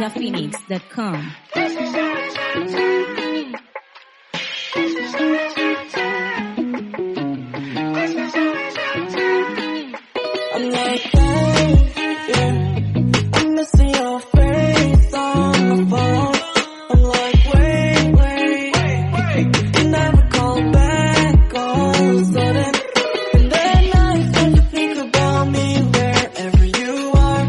ninjaphoenix.com. I'm like, hey, yeah, I'm missing your face on the phone. I'm like, wait, you never call back all of a sudden. And then I start to think about me wherever you are.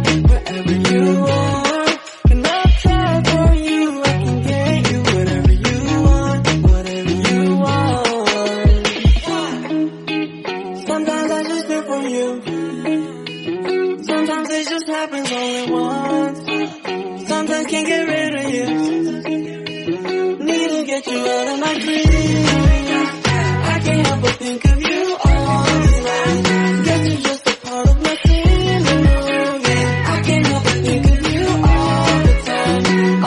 And I'll try for you, I can get you whatever you want. Sometimes I just feel for you. Sometimes it just happens only once. Sometimes can't get rid of you. Need to get you out of my dreams. I can't help but think of you all the time. Guess you're just a part of my scene. I can't help but think of you all the time.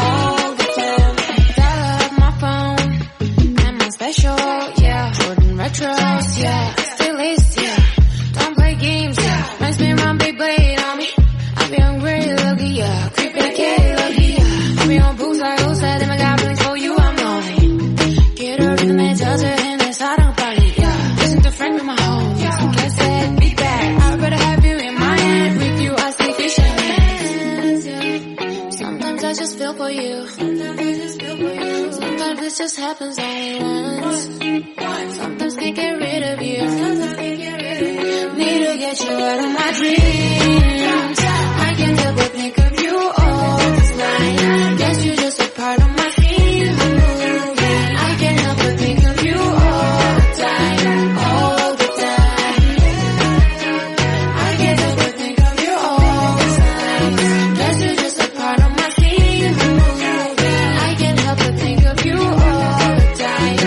Dial up my phone, and my special, yeah. Jordan retros, yeah. Still is, yeah. Don't play games, yeah. Makes me run big blade on me. I be hungry, lucky, yeah. Creepy, kid, lucky, yeah. I be on boots like who said them I got feelings for you, I'm lonely. Get her in there, does it in this, I don't party, yeah. Listen to Frank with my home, yeah. Some cat said, big bag. I'd rather have you in my hand. With you, I see fish hands, yeah. Sometimes I just feel for you. Sometimes it just happens only once. Sometimes can't get rid of you. Need to get you out of my dreams. I can't help but think of you all the time. Guess you're just a part of my scene. I can't help but think of you all the time. I can't help but think of you all the time. Guess you're just a part of my scene. I can't help but think of you all the time.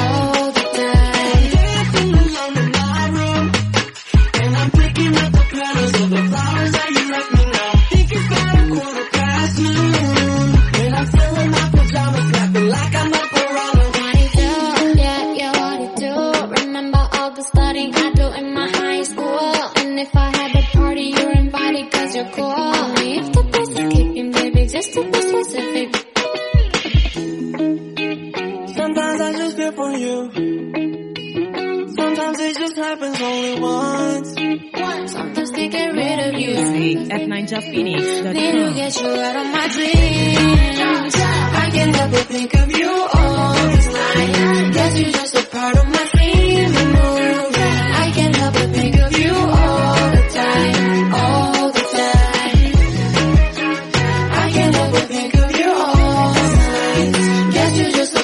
Dancing alone in my room, and I'm picking up the petals of the flowers that you left me now. Think it's about noon, and I'm still in my pajamas, laughing like I'm a piranha. What it do? Yeah, what it do? Remember all the studying I do in my high school. And if I had a party, you're invited cause you're cool. Only if the place is kicking, baby, just to be specific. Sometimes I just feel for you. Sometimes it just happens only once. Sometimes can't get rid of you. Music at Need to ninjaphoenix.com. get you out of my dreams. I can't help but think of you all the time. Guess you're just a part of my scene. I can't help but think of you all the time. I can't help but think of you all the time. Guess you're just a